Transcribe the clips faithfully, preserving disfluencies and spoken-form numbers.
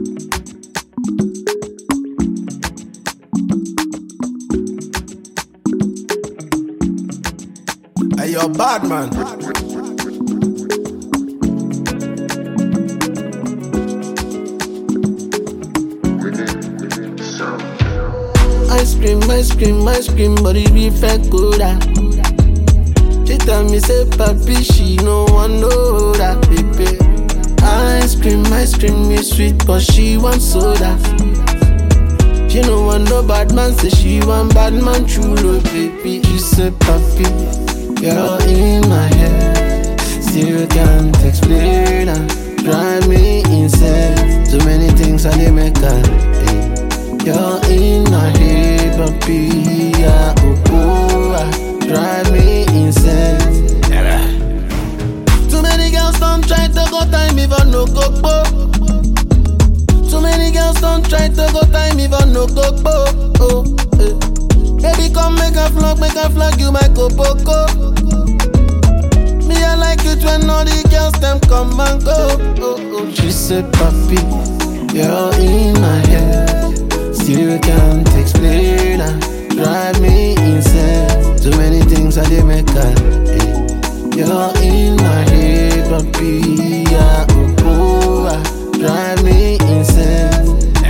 Hey, you're bad, man. Ice cream, ice cream, ice cream, but it be fake good. She tell me say papi, she no one know that baby. Ice cream, ice cream is sweet, but she want soda. She no want no bad man, say she want bad man chulo baby. She say papi, you're in my head, still can't explain her. Drive me insane, too many things I did make her. You're in my head, papi, yeah, oh, oh, ah, drive me insane. Too many girls don't try to go time even no go. Too many girls don't try to go time even no go. Oh, eh. Baby, come make a vlog, make a vlog, you my copoko. Me, I like it when all the girls them come and go. Oh, oh. She said, papi, you're in my head, still can't explain her. Drive me insane, too many things I did make her. eh. You're in my head, papi, yeah, oh, oh, ah, drive me insane.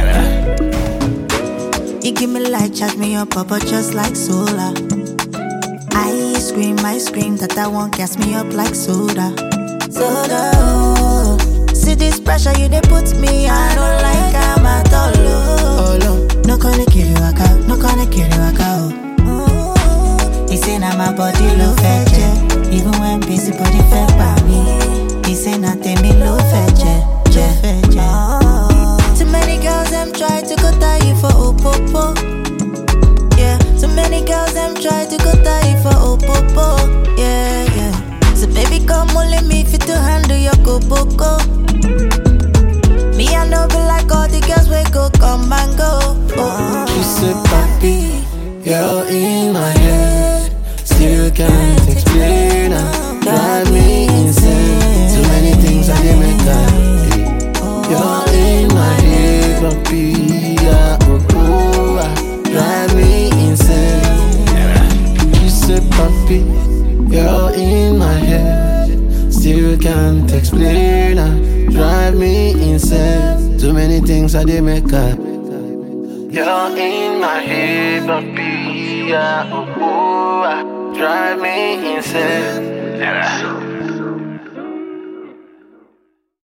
You give me light, charge me up, papa, just like solar. I scream, I scream that I won't gas me up like soda. Soda, oh. See this pressure you they put me, I don't like I'm at all. Oh, oh. No gonna kill you, I can't, no gonna kill you, I can't. Oh. He say now my body low fetch, even when busy body fed by me. He say nothing me low fetch, fetch. Oh. Too many girls them try to go tie you for opopo. Yeah, too many girls them try to go tie you for opopo. Yeah, yeah. So baby come only me fit to handle your go-boko. Me I know be like all the girls we go come and go. Oh. She said, papi, you're in my head, still can't explain her. Drive me insane, too many things I did make her. You're in my head, papi, yeah, oh, oh, ah, drive me insane. She said, papi, you're in my head, still can't explain her. Drive me insane, too many things I did make her. You're in my head, papi, yeah, oh, oh, ah, drive me insane.